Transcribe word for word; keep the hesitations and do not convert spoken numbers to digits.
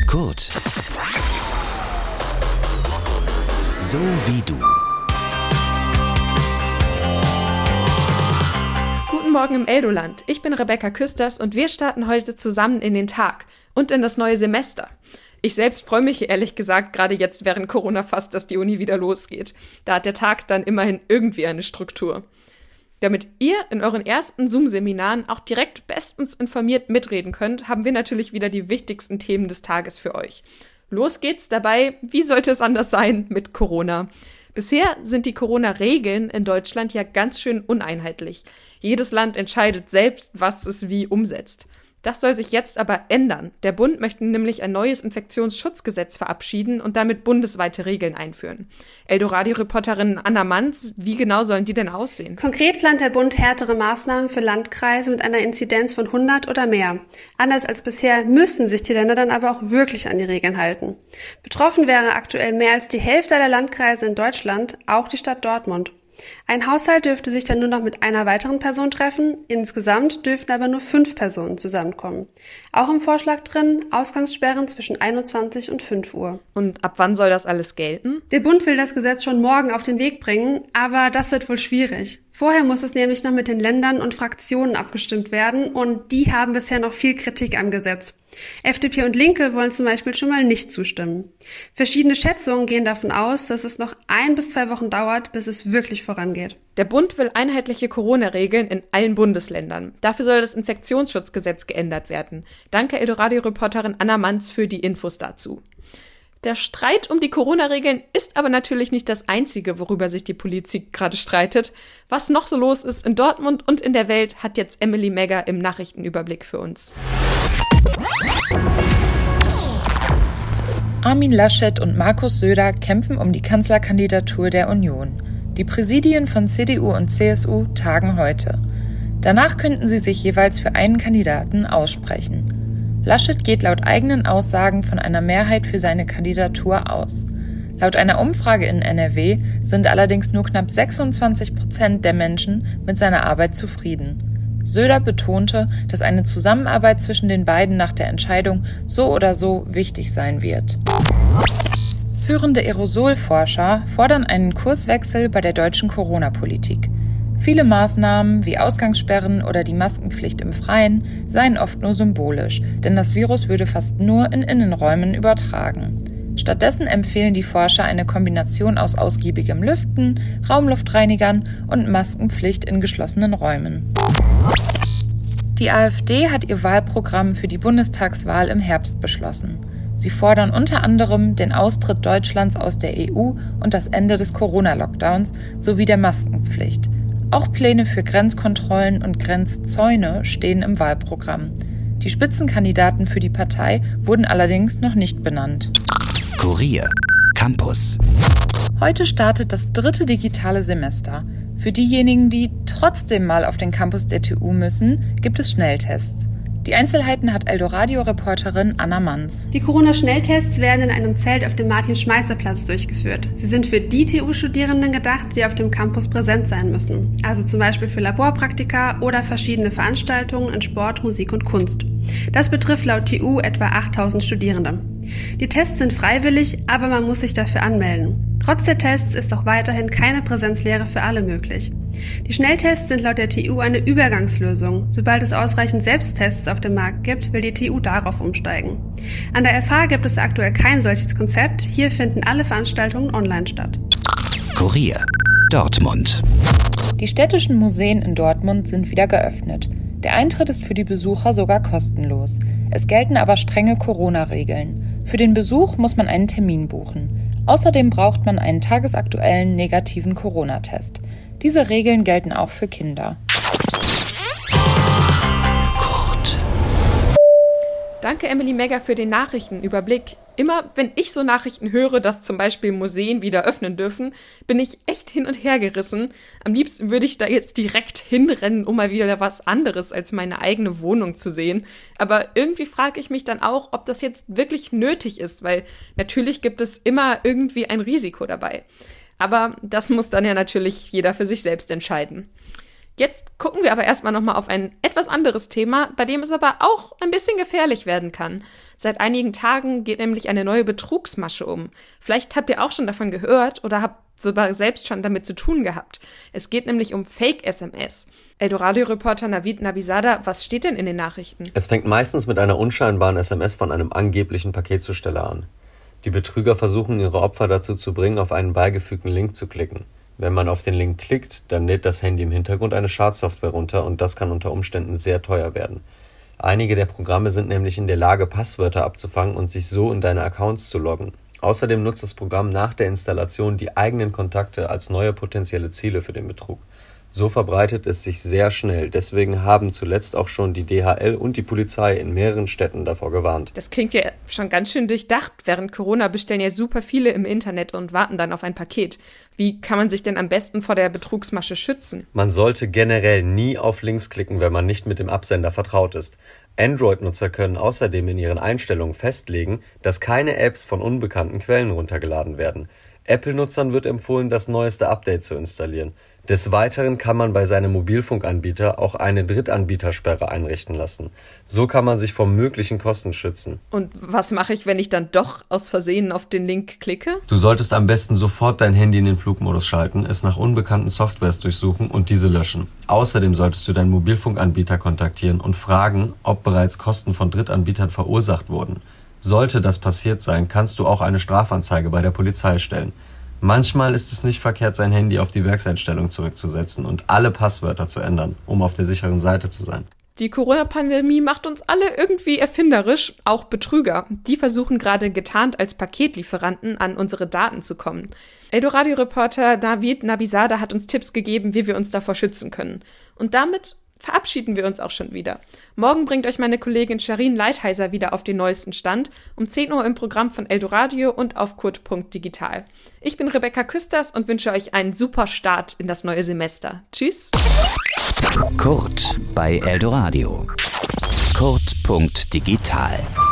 Kurt. So wie du. Guten Morgen im Eldoland. Ich bin Rebecca Küsters und wir starten heute zusammen in den Tag und in das neue Semester. Ich selbst freue mich ehrlich gesagt gerade jetzt während Corona fast, dass die Uni wieder losgeht. Da hat der Tag dann immerhin irgendwie eine Struktur. Damit ihr in euren ersten Zoom-Seminaren auch direkt bestens informiert mitreden könnt, haben wir natürlich wieder die wichtigsten Themen des Tages für euch. Los geht's dabei, wie sollte es anders sein, mit Corona. Bisher sind die Corona-Regeln in Deutschland ja ganz schön uneinheitlich. Jedes Land entscheidet selbst, was es wie umsetzt. Das soll sich jetzt aber ändern. Der Bund möchte nämlich ein neues Infektionsschutzgesetz verabschieden und damit bundesweite Regeln einführen. Eldoradio-Reporterin Anna Manz, wie genau sollen die denn aussehen? Konkret plant der Bund härtere Maßnahmen für Landkreise mit einer Inzidenz von hundert oder mehr. Anders als bisher müssen sich die Länder dann aber auch wirklich an die Regeln halten. Betroffen wäre aktuell mehr als die Hälfte aller Landkreise in Deutschland, auch die Stadt Dortmund. Ein Haushalt dürfte sich dann nur noch mit einer weiteren Person treffen, insgesamt dürften aber nur fünf Personen zusammenkommen. Auch im Vorschlag drin, Ausgangssperren zwischen einundzwanzig und fünf Uhr. Und ab wann soll das alles gelten? Der Bund will das Gesetz schon morgen auf den Weg bringen, aber das wird wohl schwierig. Vorher muss es nämlich noch mit den Ländern und Fraktionen abgestimmt werden und die haben bisher noch viel Kritik am Gesetz. F D P und Linke wollen zum Beispiel schon mal nicht zustimmen. Verschiedene Schätzungen gehen davon aus, dass es noch ein bis zwei Wochen dauert, bis es wirklich vorangeht. Der Bund will einheitliche Corona-Regeln in allen Bundesländern. Dafür soll das Infektionsschutzgesetz geändert werden. Danke Eldoradio-Reporterin Anna Manz für die Infos dazu. Der Streit um die Corona-Regeln ist aber natürlich nicht das Einzige, worüber sich die Politik gerade streitet. Was noch so los ist in Dortmund und in der Welt, hat jetzt Emily Megger im Nachrichtenüberblick für uns. Armin Laschet und Markus Söder kämpfen um die Kanzlerkandidatur der Union. Die Präsidien von C D U und C S U tagen heute. Danach könnten sie sich jeweils für einen Kandidaten aussprechen. Laschet geht laut eigenen Aussagen von einer Mehrheit für seine Kandidatur aus. Laut einer Umfrage in N R W sind allerdings nur knapp sechsundzwanzig Prozent der Menschen mit seiner Arbeit zufrieden. Söder betonte, dass eine Zusammenarbeit zwischen den beiden nach der Entscheidung so oder so wichtig sein wird. Führende Aerosolforscher fordern einen Kurswechsel bei der deutschen Corona-Politik. Viele Maßnahmen wie Ausgangssperren oder die Maskenpflicht im Freien seien oft nur symbolisch, denn das Virus würde fast nur in Innenräumen übertragen. Stattdessen empfehlen die Forscher eine Kombination aus ausgiebigem Lüften, Raumluftreinigern und Maskenpflicht in geschlossenen Räumen. Die AfD hat ihr Wahlprogramm für die Bundestagswahl im Herbst beschlossen. Sie fordern unter anderem den Austritt Deutschlands aus der E U und das Ende des Corona-Lockdowns sowie der Maskenpflicht. Auch Pläne für Grenzkontrollen und Grenzzäune stehen im Wahlprogramm. Die Spitzenkandidaten für die Partei wurden allerdings noch nicht benannt. Kurier Campus. Heute startet das dritte digitale Semester. Für diejenigen, die trotzdem mal auf den Campus der T U müssen, gibt es Schnelltests. Die Einzelheiten hat Eldoradio-Reporterin Anna Manz. Die Corona-Schnelltests werden in einem Zelt auf dem Martin-Schmeißer-Platz durchgeführt. Sie sind für die T U-Studierenden gedacht, die auf dem Campus präsent sein müssen. Also zum Beispiel für Laborpraktika oder verschiedene Veranstaltungen in Sport, Musik und Kunst. Das betrifft laut T U etwa achttausend Studierende. Die Tests sind freiwillig, aber man muss sich dafür anmelden. Trotz der Tests ist auch weiterhin keine Präsenzlehre für alle möglich. Die Schnelltests sind laut der T U eine Übergangslösung. Sobald es ausreichend Selbsttests auf dem Markt gibt, will die T U darauf umsteigen. An der F H gibt es aktuell kein solches Konzept. Hier finden alle Veranstaltungen online statt. Kurier Dortmund. Die städtischen Museen in Dortmund sind wieder geöffnet. Der Eintritt ist für die Besucher sogar kostenlos. Es gelten aber strenge Corona-Regeln. Für den Besuch muss man einen Termin buchen. Außerdem braucht man einen tagesaktuellen negativen Corona-Test. Diese Regeln gelten auch für Kinder. Kurt. Danke Emily Megger für den Nachrichtenüberblick. Immer wenn ich so Nachrichten höre, dass zum Beispiel Museen wieder öffnen dürfen, bin ich echt hin und her gerissen. Am liebsten würde ich da jetzt direkt hinrennen, um mal wieder was anderes als meine eigene Wohnung zu sehen. Aber irgendwie frage ich mich dann auch, ob das jetzt wirklich nötig ist, weil natürlich gibt es immer irgendwie ein Risiko dabei. Aber das muss dann ja natürlich jeder für sich selbst entscheiden. Jetzt gucken wir aber erstmal nochmal auf ein etwas anderes Thema, bei dem es aber auch ein bisschen gefährlich werden kann. Seit einigen Tagen geht nämlich eine neue Betrugsmasche um. Vielleicht habt ihr auch schon davon gehört oder habt sogar selbst schon damit zu tun gehabt. Es geht nämlich um Fake-S M S. Eldoradio-Reporter Navid Nabizada, was steht denn in den Nachrichten? Es fängt meistens mit einer unscheinbaren S M S von einem angeblichen Paketzusteller an. Die Betrüger versuchen, ihre Opfer dazu zu bringen, auf einen beigefügten Link zu klicken. Wenn man auf den Link klickt, dann lädt das Handy im Hintergrund eine Schadsoftware runter und das kann unter Umständen sehr teuer werden. Einige der Programme sind nämlich in der Lage, Passwörter abzufangen und sich so in deine Accounts zu loggen. Außerdem nutzt das Programm nach der Installation die eigenen Kontakte als neue potenzielle Ziele für den Betrug. So verbreitet es sich sehr schnell. Deswegen haben zuletzt auch schon die D H L und die Polizei in mehreren Städten davor gewarnt. Das klingt ja schon ganz schön durchdacht. Während Corona bestellen ja super viele im Internet und warten dann auf ein Paket. Wie kann man sich denn am besten vor der Betrugsmasche schützen? Man sollte generell nie auf Links klicken, wenn man nicht mit dem Absender vertraut ist. Android-Nutzer können außerdem in ihren Einstellungen festlegen, dass keine Apps von unbekannten Quellen runtergeladen werden. Apple-Nutzern wird empfohlen, das neueste Update zu installieren. Des Weiteren kann man bei seinem Mobilfunkanbieter auch eine Drittanbietersperre einrichten lassen. So kann man sich vor möglichen Kosten schützen. Und was mache ich, wenn ich dann doch aus Versehen auf den Link klicke? Du solltest am besten sofort dein Handy in den Flugmodus schalten, es nach unbekannten Softwares durchsuchen und diese löschen. Außerdem solltest du deinen Mobilfunkanbieter kontaktieren und fragen, ob bereits Kosten von Drittanbietern verursacht wurden. Sollte das passiert sein, kannst du auch eine Strafanzeige bei der Polizei stellen. Manchmal ist es nicht verkehrt, sein Handy auf die Werkseinstellung zurückzusetzen und alle Passwörter zu ändern, um auf der sicheren Seite zu sein. Die Corona-Pandemie macht uns alle irgendwie erfinderisch, auch Betrüger. Die versuchen gerade getarnt als Paketlieferanten an unsere Daten zu kommen. Eldoradio-Reporter Navid Nabizada hat uns Tipps gegeben, wie wir uns davor schützen können. Und damit verabschieden wir uns auch schon wieder. Morgen bringt euch meine Kollegin Sharin Leitheiser wieder auf den neuesten Stand, um zehn Uhr im Programm von Eldoradio und auf kurt punkt digital. Ich bin Rebecca Küsters und wünsche euch einen super Start in das neue Semester. Tschüss! Kurt bei Eldoradio. kurt punkt digital